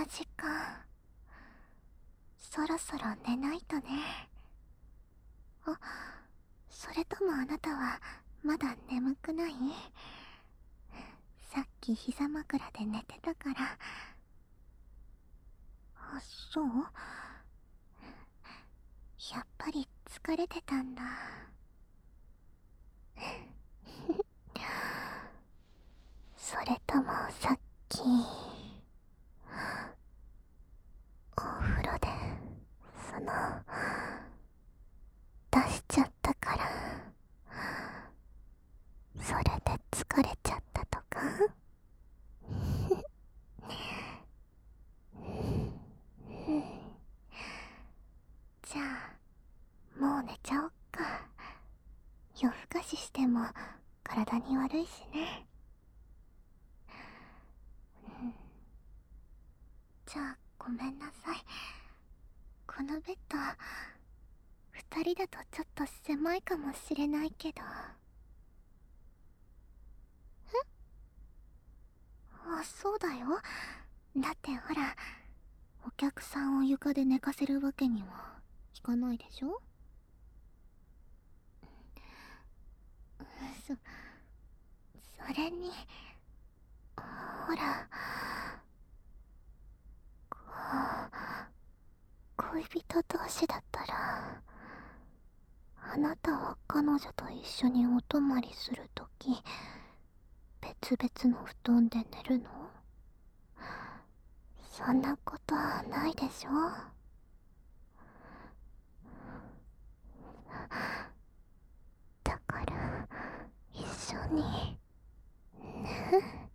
時間。そろそろ寝ないとね。あ、それともあなたはまだ眠くない？さっき膝枕で寝てたから。あ、そう？やっぱり疲れてたんだ。それともさっきお風呂で出しちゃったからそれで疲れちゃったとか？じゃあもう寝ちゃおっか。夜更かししても体に悪いしね。じゃあごめんなさい。このベッド二人だとちょっと狭いかもしれないけど。あ、そうだよ。だってほら、お客さんを床で寝かせるわけにはいかないでしょ。そそれに、ほら、恋人同士だったら、あなたは彼女と一緒にお泊まりするとき、別々の布団で寝るの？そんなことないでしょ。だから一緒にね。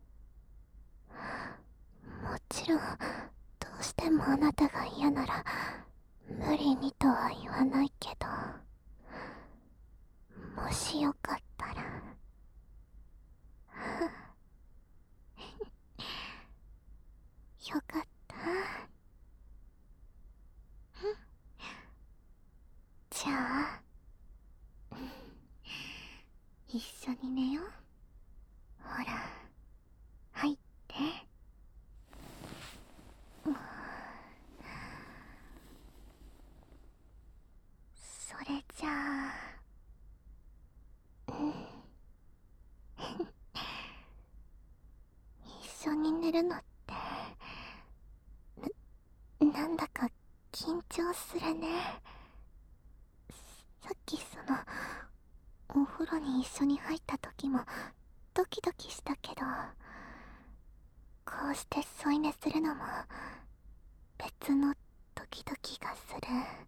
もちろんどうしてもあなたが嫌なら無理にとは言わないけど、もしよかったら。よかった。じゃあ一緒に寝よう。ほら入って。それじゃあ一緒に寝るのってなんだか緊張するね。さっきお風呂に一緒に入った時もドキドキしたけど、こうして添い寝するのも別のドキドキがする。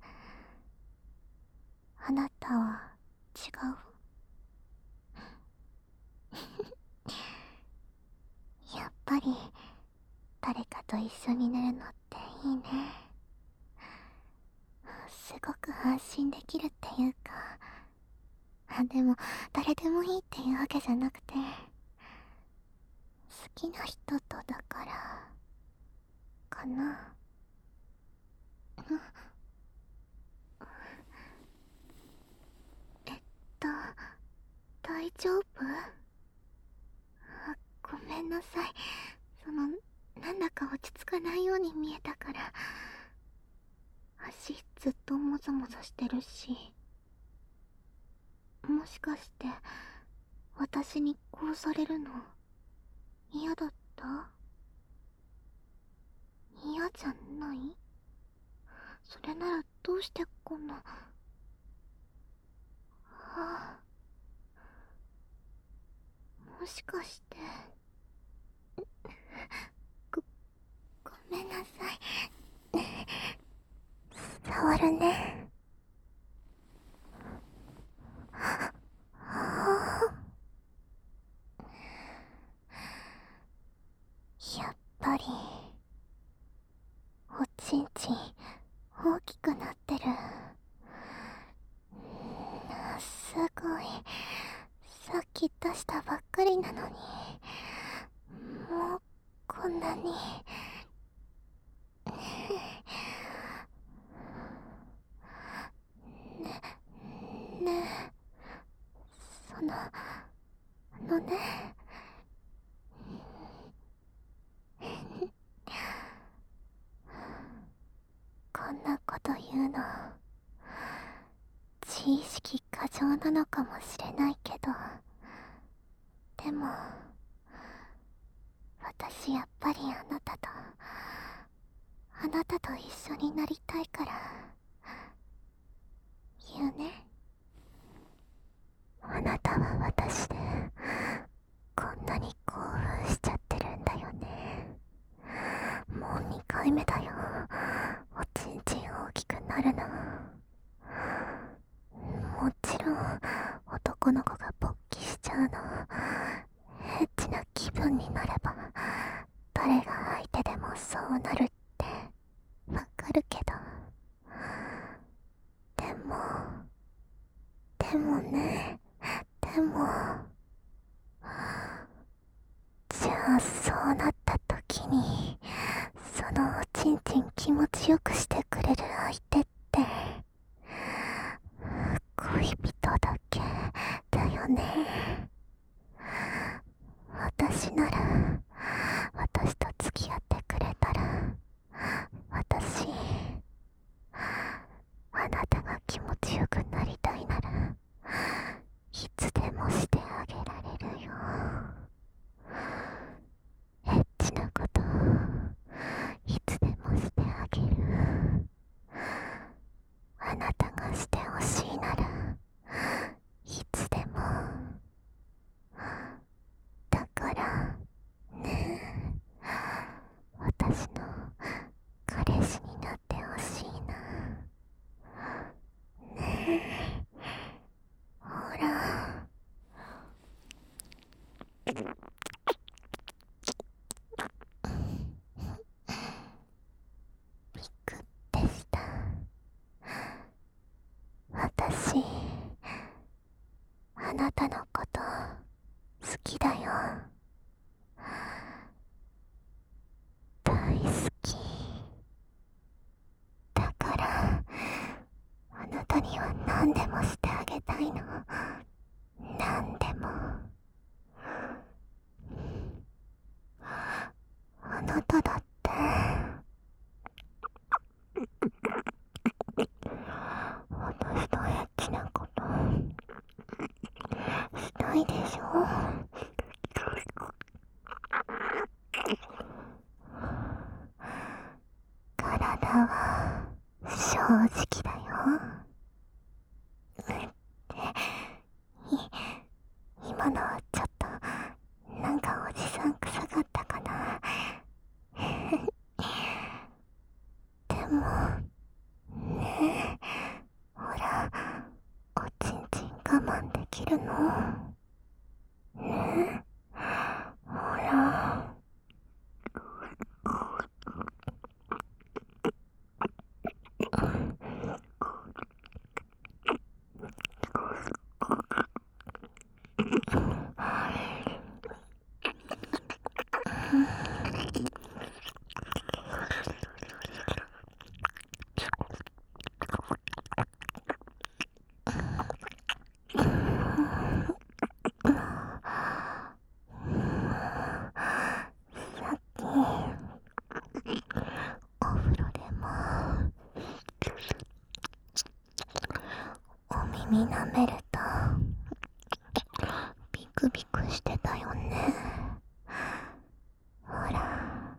あなたは違う？やっぱり誰かと一緒に寝るのっていいね。すごく安心できるっていうか、でも誰でもいいっていうわけじゃなくて、好きな人とだからかな。えっと大丈夫？ごめんなさい。なんだか落ち着かないように見えたから。足ずっともぞもぞしてるし、もしかして私にこうされるの嫌だった？嫌じゃない？それならどうしてこんな。もしかしてごごめんなさい。触るね。やっぱりおちんちん大きくなってる。すごい。さっき出したばっかりなのにもうこんなに。ねえ、ね。 いうの自意識過剰なのかもしれないけど、でも私やっぱりあなたと一緒になりたいから言うね。あなたは私でこんなに興奮しちゃってるんだよね。もう2回目だよ、おちんちん大きくなるの。もちろん男の子が勃起しちゃうのエッチな気分になれば誰が相手でもそうなるってわかるけど、でもね、じゃあそうなった時にそのおちんちん気持ちよくしてくれる相手って恋人だけだよね。私なら、私と付き合ってくれたら、私あなたが気持ちよくなりたいならいつでもしてあげられるよ。エッチなこといつでもしてあげる。あなたがしてほしいならいつでも。だからね、私の彼氏になってほしいな。ねえ、ほら。びっくってした。私あなたのこと好きだよ。大好きだから、あなたには何でもしてあげたいの。何でも。あなただって私とエッチなことしたいでしょ。体は正直だよ。今のはちょっとなんかおじさん臭かったかな。でもねえ、ほら、おちんちん我慢できるのねえ、ほら。さっきお風呂でもお耳舐めるとビクビクしてたよね。ほら。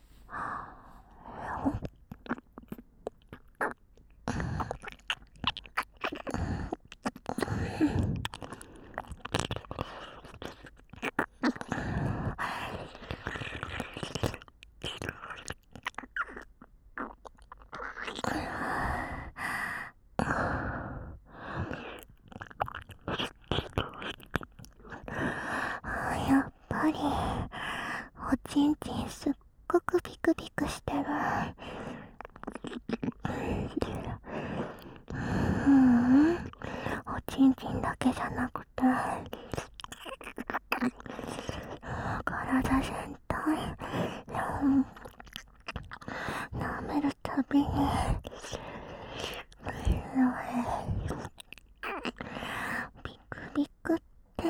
やっぱりおちんちんすっごくビクビクしてる。おちんちんだけじゃなくて体全体舐めるたびにビクビクって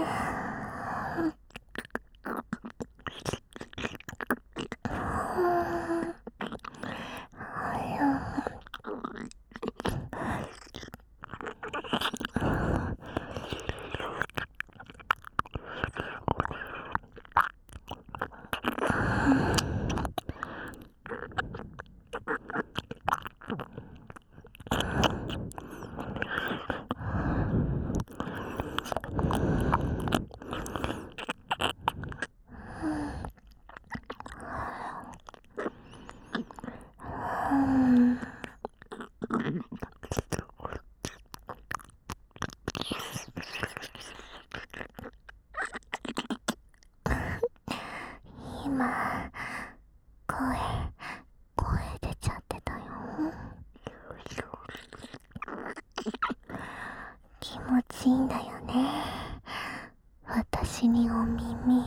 いんだよね。私にお耳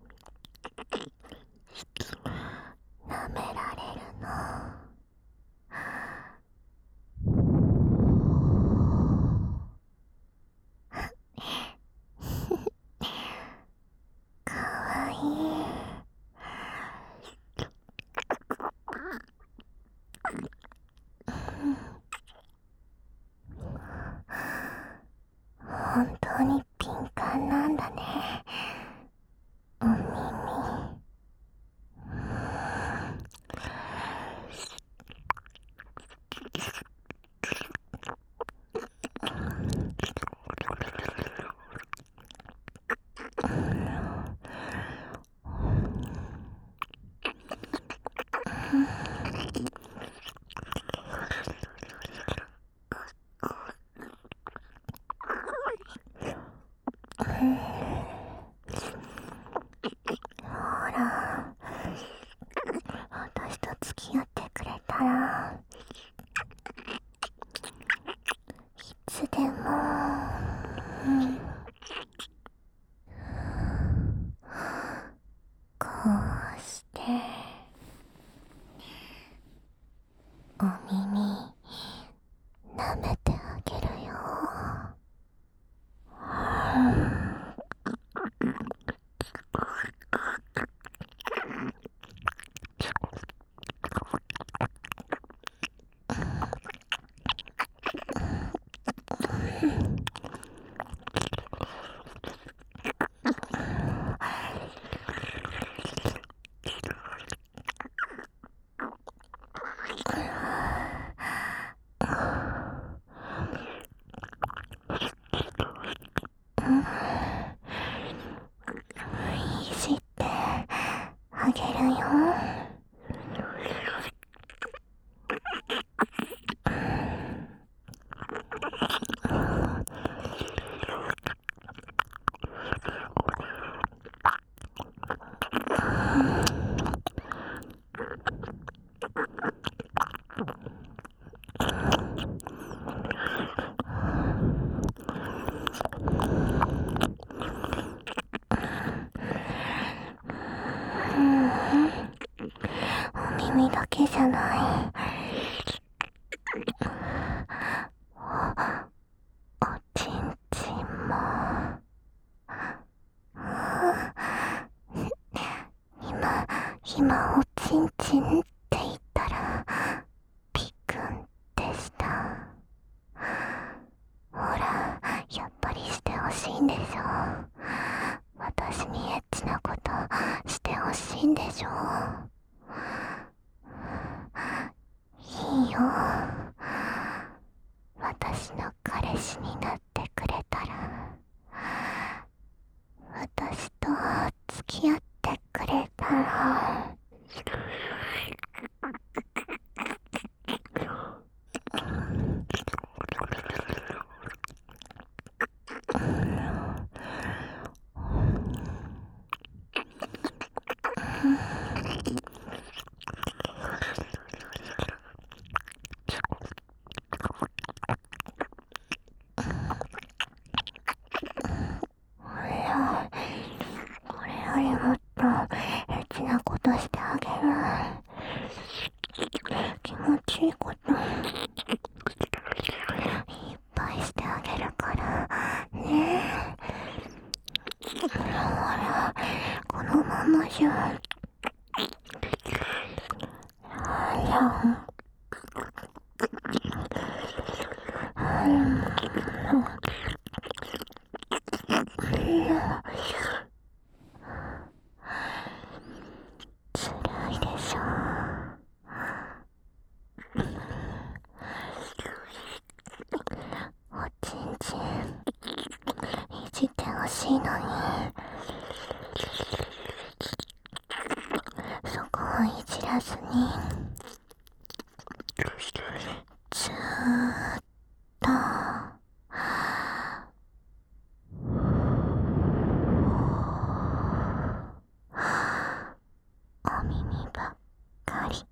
舐められるの。かわいい。本当に敏感なんだね、お耳。ほら、私と付き合ってくれたらいつでも、こうしてお耳舐めてあげるよ。いじってあげるよ。お耳だけじゃない。おちんちんも。今おちんちんって言ったらピクンでした。ほら、やっぱりしてほしいんでしょ。私にエッチなことしてほしいんでしょ。いいよ、私の彼氏になってくれたら。私と付き合ってくれたら。これよりもっとエッチなことしてあげる。気持ちいいこといっぱいしてあげるからね。ほら、このままじゃ。辛いでしょ。おちんちんいじってほしいのに、そこをいじらずにずーっとお耳ばっかり。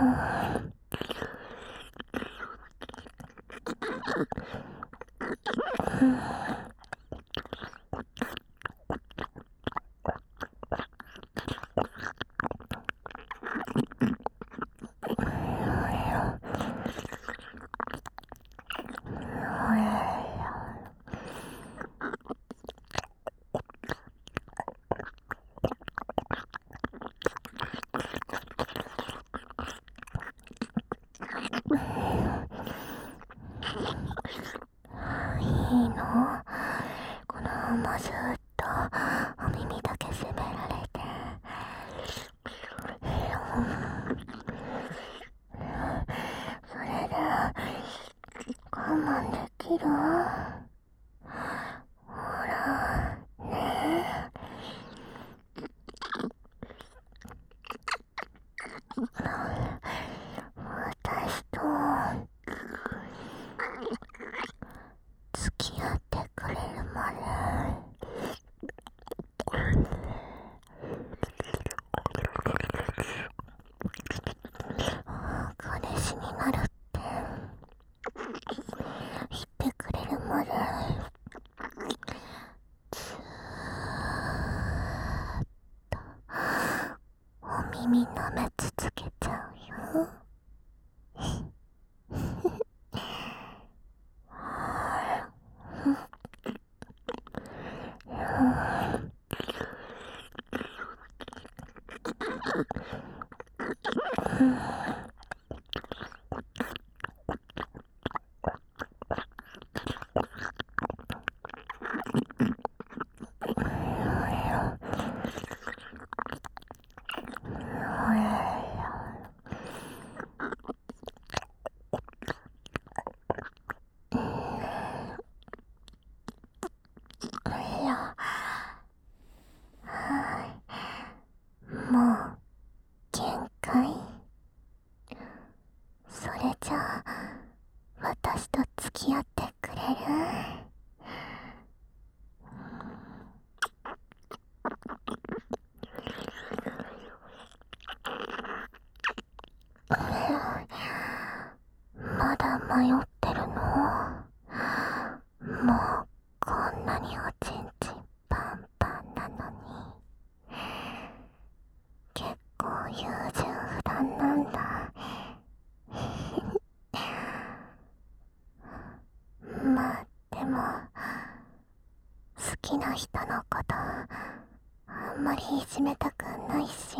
いいの？このままずっとお耳だけ責められて。それで我慢できる？ほらね私と付き合ってくれるまで。彼氏になるって言ってくれるまでずーっとお耳舐め続けちゃうよ。もう限界？それじゃあ私と付き合ってくれる？まだ迷ってるの？もうこんなにおちんちんパンパンなのに。結構優柔不断なんだ。まあでも好きな人のことあんまりいじめたくないし、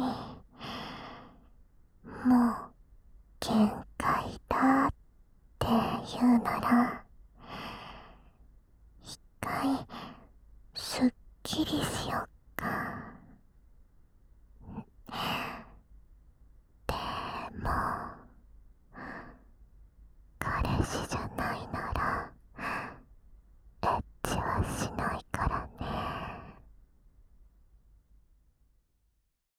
もう限界だって言うなら一回すっきりしよう